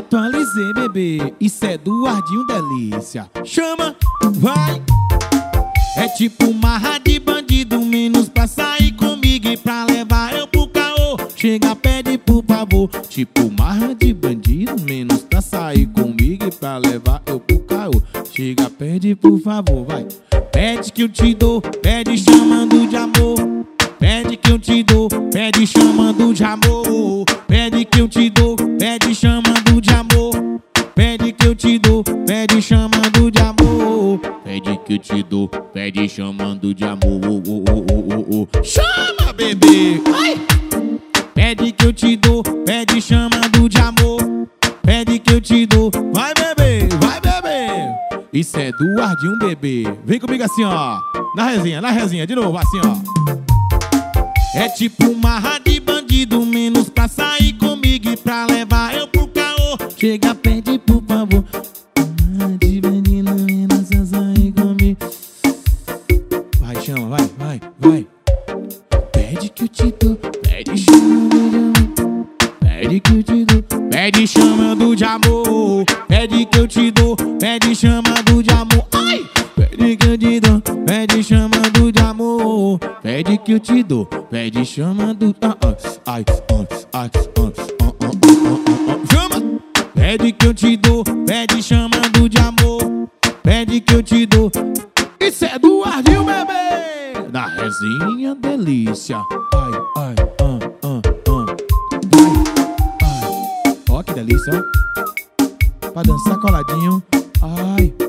atualizei, bebê. Isso é do Ardinho Delícia. Chama, vai. É tipo marra de bandido, menos pra sair comigo e pra levar eu pro caô. Chega, pede por favor. Tipo marra de bandido, menos pra sair comigo e pra levar eu pro caô. Chega, pede por favor, vai. Pede que eu te dou, pede chamando de amor. Pede que eu te dou, pede chamando de amor. Pede que eu te dou, pede chamando de amor. Pede que eu te dou, pede chamando de amor. Pede que eu te dou, pede chamando de amor. Chama, bebê! Ai! Pede que eu te dou, pede chamando de amor. Pede que eu te dou, vai bebê, vai bebê. Isso é do Ardinho, bebê. Vem comigo assim, ó. Na resinha, de novo, assim, ó. É tipo marra de bandido, menos pra sair comigo e pra levar eu pro caô. Chega, pede por favor. Marra de bandido, menos pra sair comigo. Vai, chama, vai. Pede que eu te dou, pede chamando de amor. Pede que eu te dou, pede chamando de amor. Pede que eu te dou, pede chamando de amor. Ai! Pede que eu te dou, pede chamando de amor. Pede que eu te dou, pede chamando. Ai, chama! Pede que eu te dou, pede chamando de amor. Pede que eu te dou. Isso é do Ardinho, bebê! Na resinha delícia. Ai. Ó que delícia, ó. Pra dançar coladinho. Ai.